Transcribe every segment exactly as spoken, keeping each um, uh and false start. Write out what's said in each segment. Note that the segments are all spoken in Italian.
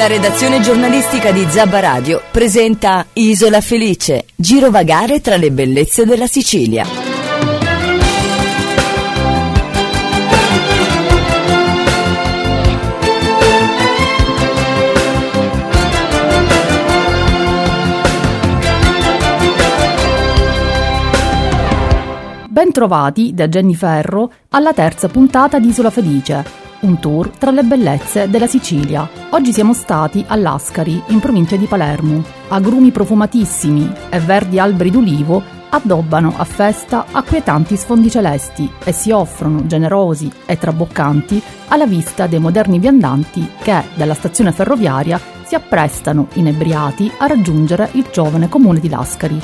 La redazione giornalistica di Zabba Radio presenta Isola Felice, girovagare tra le bellezze della Sicilia. Bentrovati da Jenny Ferro alla terza puntata di Isola Felice, un tour tra le bellezze della Sicilia. Oggi siamo stati a Lascari, in provincia di Palermo. Agrumi profumatissimi e verdi alberi d'ulivo addobbano a festa acquietanti sfondi celesti e si offrono, generosi e traboccanti, alla vista dei moderni viandanti che, dalla stazione ferroviaria, si apprestano, inebriati, a raggiungere il giovane comune di Lascari.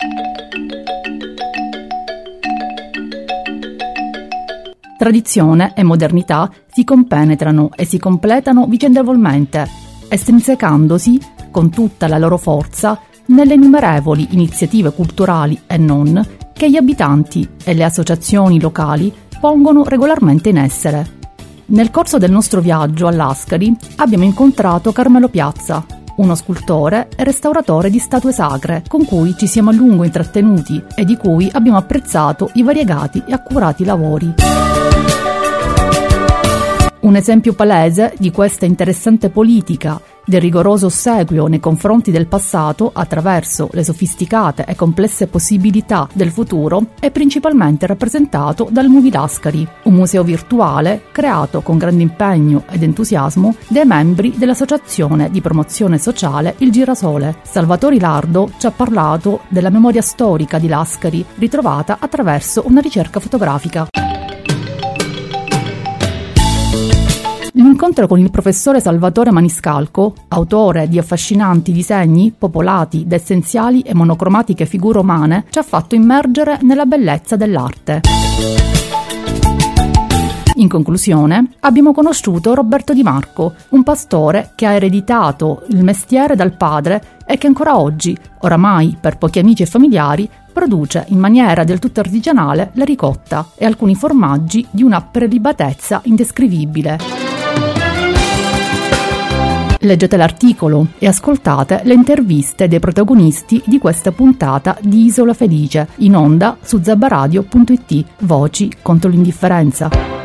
Tradizione e modernità si compenetrano e si completano vicendevolmente, estrinsecandosi, con tutta la loro forza, nelle innumerevoli iniziative culturali e non che gli abitanti e le associazioni locali pongono regolarmente in essere. Nel corso del nostro viaggio a Lascari abbiamo incontrato Carmelo Piazza, uno scultore e restauratore di statue sacre, con cui ci siamo a lungo intrattenuti e di cui abbiamo apprezzato i variegati e accurati lavori. Un esempio palese di questa interessante politica del rigoroso ossequio nei confronti del passato attraverso le sofisticate e complesse possibilità del futuro è principalmente rappresentato dal Movie Lascari, un museo virtuale creato con grande impegno ed entusiasmo dai membri dell'associazione di promozione sociale Il Girasole. Salvatore Lardo ci ha parlato della memoria storica di Lascari ritrovata attraverso una ricerca fotografica. L'incontro con il professore Salvatore Maniscalco, autore di affascinanti disegni popolati da essenziali e monocromatiche figure umane, ci ha fatto immergere nella bellezza dell'arte. In conclusione, abbiamo conosciuto Roberto Di Marco, un pastore che ha ereditato il mestiere dal padre e che ancora oggi, oramai per pochi amici e familiari, produce in maniera del tutto artigianale la ricotta e alcuni formaggi di una prelibatezza indescrivibile. Leggete l'articolo e ascoltate le interviste dei protagonisti di questa puntata di Isola Felice, in onda su zabbaradio punto it, voci contro l'indifferenza.